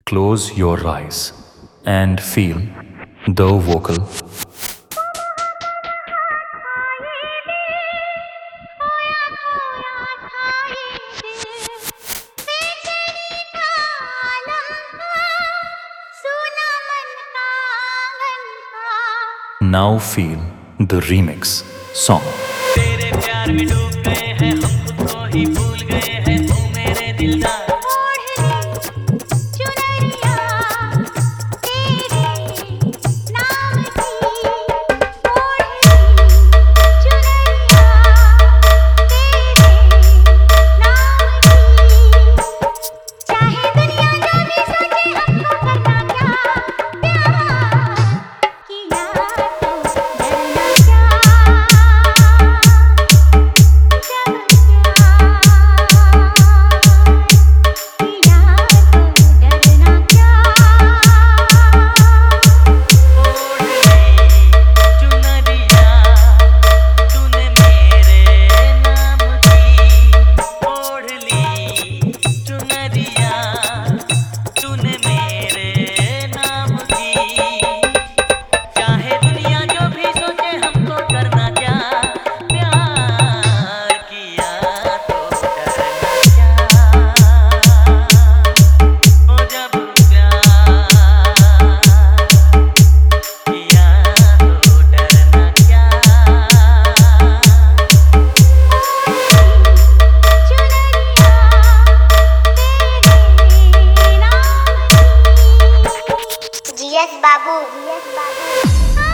Close your eyes and feel the vocal. Now feel the remix song. तेरे प्यार में डूब गए हैं हम, खुद को ही भूल गए हैं, ओ मेरे दिलदार। Yes, Babu. Yes, Babu.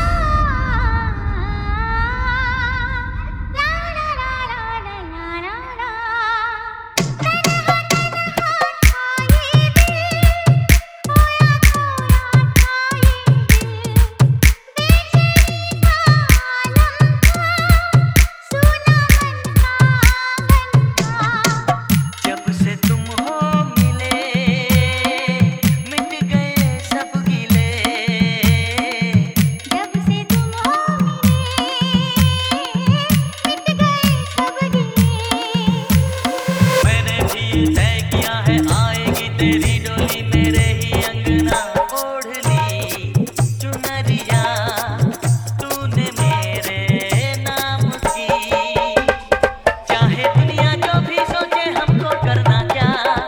तय किया है आएगी तेरी डोली मेरे ही अंगना, ओढ़ ली चुनरिया तूने मेरे नाम की। चाहे दुनिया जो भी सोचे हमको करना क्या,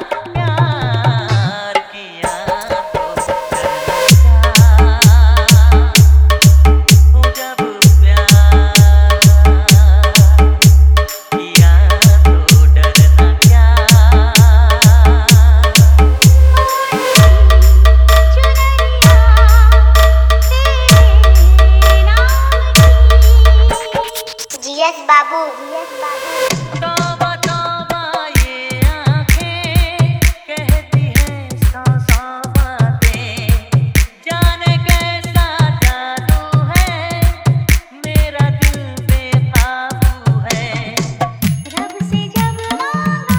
प्यार किया तो करना क्या, हो जब प्यार किया तो डरना क्या। Yes, Babu. Yes, Babu. तौबा तौबा ये आँखें कहती हैं सौ सौ बातें, जाने कैसा जादू है मेरा दिल बेकाबू है। रब से जब मांगा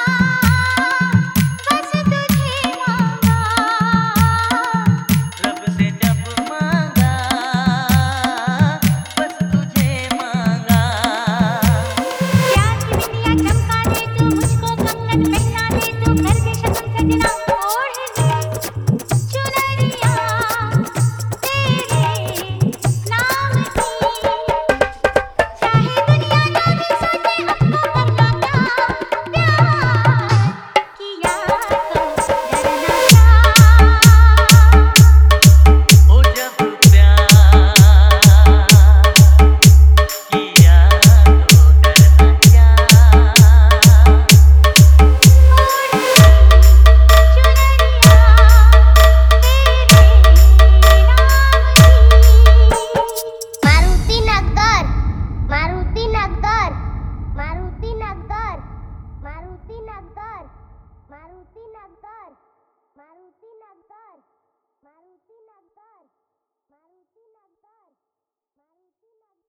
बस तुझे मांगा, रब से जब मांगा बस तुझे मांगा। प्यार की बिंदिया चमका दे तू, मुझको कंगन पहना दे तू, कर दे शगुन सजना, ओढ़ ले चुनरिया तेरे नाम की। चाहे दुनिया जो भी सोचे हमको करना क्या, प्यार किया तो डरना क्या। ओ जब प्यार किया तो डरना क्या। मारुति नगर, मारुति नगर, मारुति नगर, मारुति नगर, मारुति नगर, मारुति नगर, मारुति नगर, मारुति नगर, मारुति नगर।